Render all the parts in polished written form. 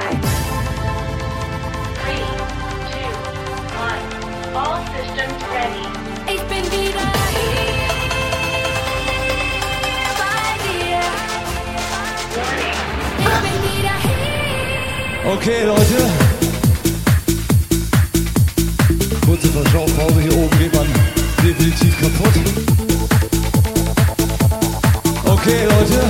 Okay, Leute. Kurze Verschnaufpause, hier oben geht man definitiv kaputt. Okay, Leute.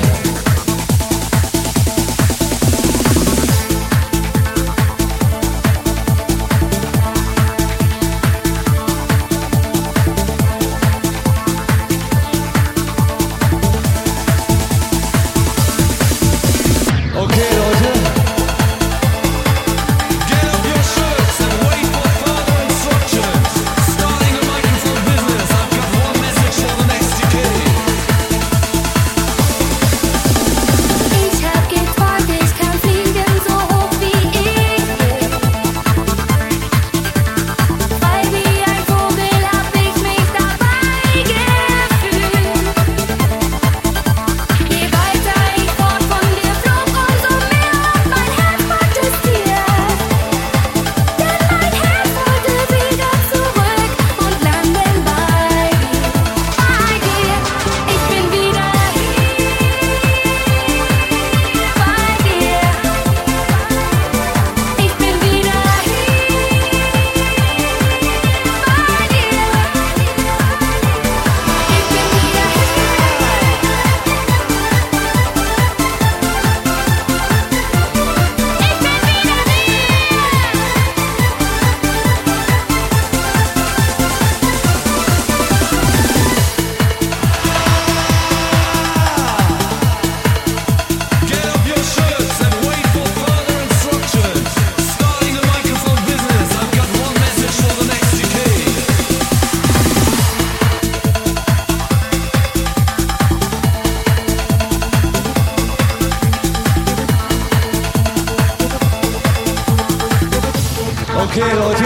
Okay, Leute.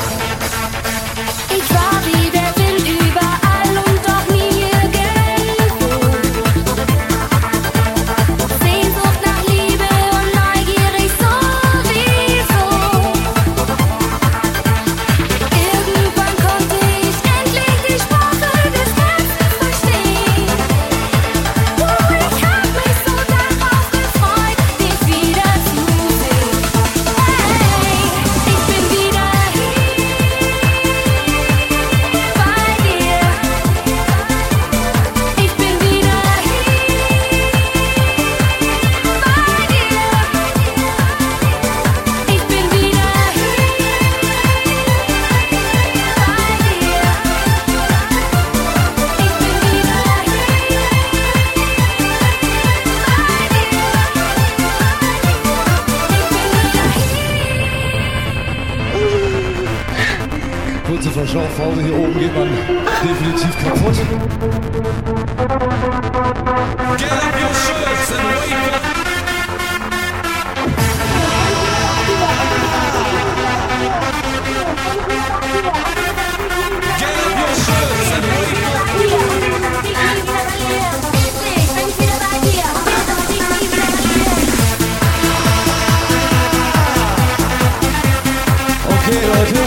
Ich war wie der Wind überall und doch nie irgendwo. Sehnsucht nach Liebe und neugierig sowieso. Irgendwann konnte ich endlich die Sprache des Herzens verstehen. Ich hab mich so darauf gefreut, dich wiederzusehen. Hey, ich bin wieder hier bei dir. Ich bin wieder hier bei dir. Ich bin wieder hier Kurze Verschnaufpause, hier oben geht man definitiv kaputt. Get up your shirts and wait for Get up your shirts and wait for Okay, Leute.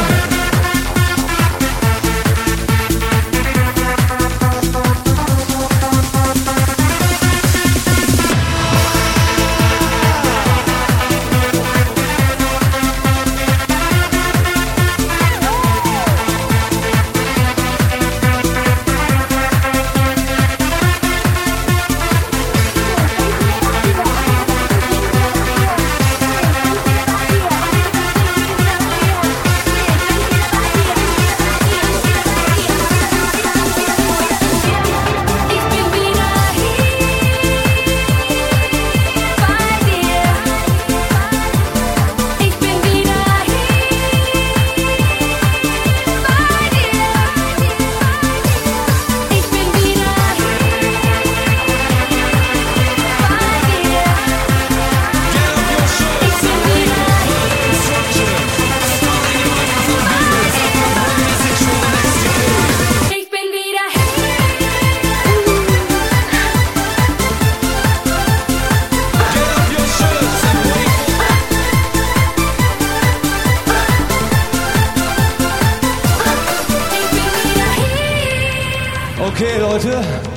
Okay, Leute,